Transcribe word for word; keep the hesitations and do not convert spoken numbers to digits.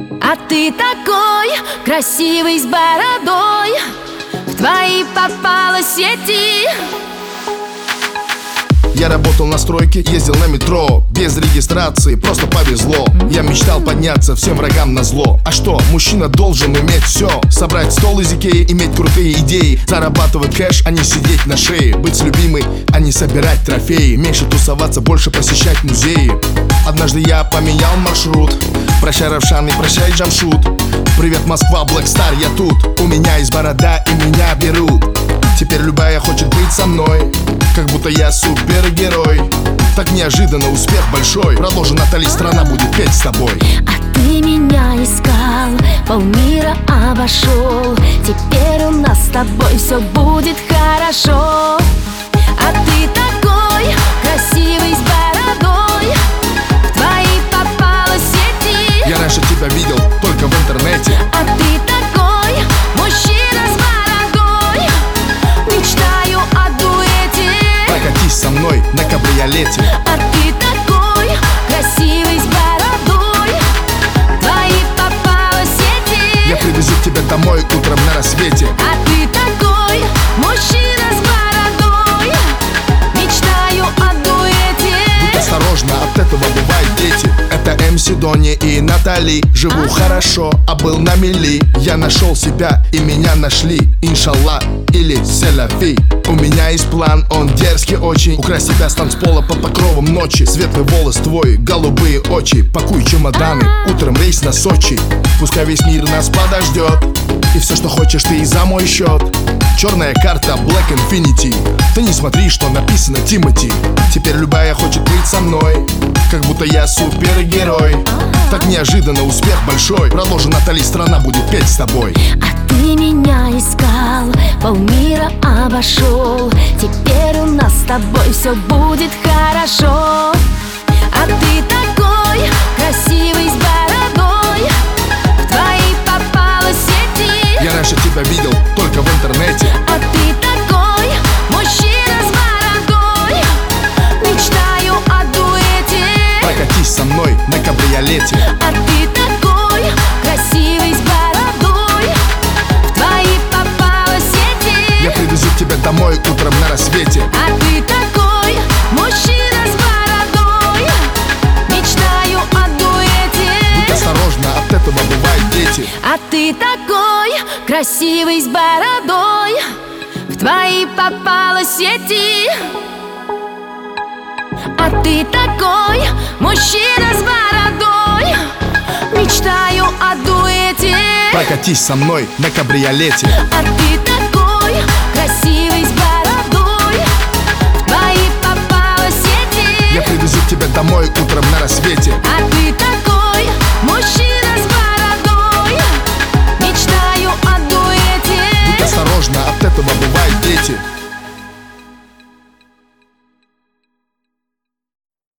А ты такой красивый, с бородой, в твои попала сети. Я работал на стройке, ездил на метро, без регистрации, просто повезло. Я мечтал подняться всем врагам назло. А что, мужчина должен уметь все: собрать стол из Икеи, иметь крутые идеи, зарабатывать кэш, а не сидеть на шее, быть с любимой, а не собирать трофеи, меньше тусоваться, больше посещать музеи. Однажды я поменял маршрут. Прощай, Равшан, и прощай, Джамшут. Привет, Москва, Black Star, я тут. У меня есть борода, и меня берут. Теперь любая хочет быть со мной, как будто я супергерой. Так неожиданно успех большой. Продолжи, Натали, страна будет петь с тобой. А ты меня искал, полмира обошел. Теперь у нас с тобой все будет хорошо. А ты такой красивый, с бородой, в твои попала сети. Я раньше тебя видел только в интернете. А ты такой мужчина с бородой, мечтаю о дуэте. Прокатись со мной на кабриолете. А ты такой красивый, с бородой, в твои попала сети. Я привезу тебя домой утром на рассвете. А ты такой мужчина с бородой, мечтаю о дуэте. Будь осторожна, от этого бывают дети. Это эм си Дони и Натали. Живу Ага. хорошо, а был на мели. Я нашел себя и меня нашли. Иншаллах или селяфи. У меня есть план, он дерзкий очень. Украсть тебя с танцпола под покровом ночи. Светлый волос твой, голубые очи. Пакуй чемоданы, утром рейс на Сочи. Пускай весь мир нас подождет, и все, что хочешь, ты и за мой счет. Черная карта Black Infinity. Ты не смотри, что написано Тимати. Теперь любая хочет быть со мной, как будто я супергерой. Так неожиданно успех большой. Продолжи, Натали, страна будет петь с тобой. А ты меня искал, полмира обошел. Теперь у нас с тобой все будет хорошо. А ты такой красивый, с бородой, в твои попала сети. Я раньше тебя видел только в интернете. А ты такой мужчина с бородой, мечтаю о дуэте. Прокатись со мной на кабриолете. А ты такой красивый, с бородой, в твои попала сети. Я привезу тебя домой утром на рассвете. А ты такой мужчина с бородой, мечтаю о дуэте. Будь осторожна, от этого бывают дети. А ты такой красивый, с бородой, в твои попала сети. А ты такой мужчина с бородой, мечтаю о дуэте. Прокатись со мной на кабриолете. А ты